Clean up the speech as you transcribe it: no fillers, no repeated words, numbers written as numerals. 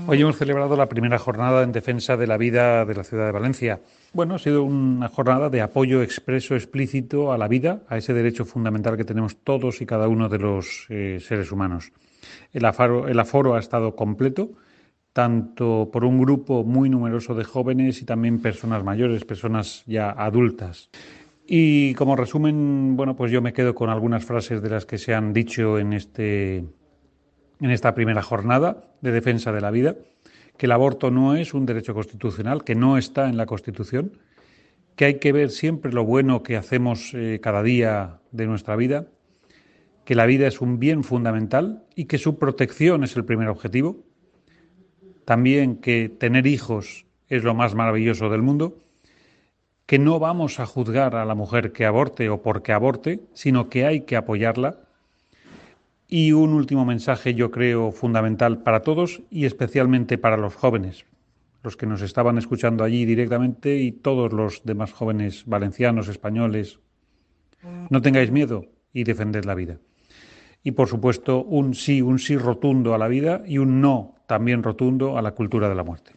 Hoy hemos celebrado la primera jornada en defensa de la vida de la ciudad de Valencia. Bueno, ha sido una jornada de apoyo expreso, explícito a la vida, a ese derecho fundamental que tenemos todos y cada uno de los seres humanos. El aforo ha estado completo, tanto por un grupo muy numeroso de jóvenes y también personas mayores, personas ya adultas. Y como resumen, bueno, pues yo me quedo con algunas frases de las que se han dicho en esta primera jornada de defensa de la vida, que el aborto no es un derecho constitucional, que no está en la Constitución, que hay que ver siempre lo bueno que hacemos cada día de nuestra vida, que la vida es un bien fundamental y que su protección es el primer objetivo, también que tener hijos es lo más maravilloso del mundo, que no vamos a juzgar a la mujer que aborte o porque aborte, sino que hay que apoyarla. Y un último mensaje, yo creo, fundamental para todos y especialmente para los jóvenes, los que nos estaban escuchando allí directamente y todos los demás jóvenes valencianos, españoles. No tengáis miedo y defended la vida. Y, por supuesto, un sí rotundo a la vida y un no también rotundo a la cultura de la muerte.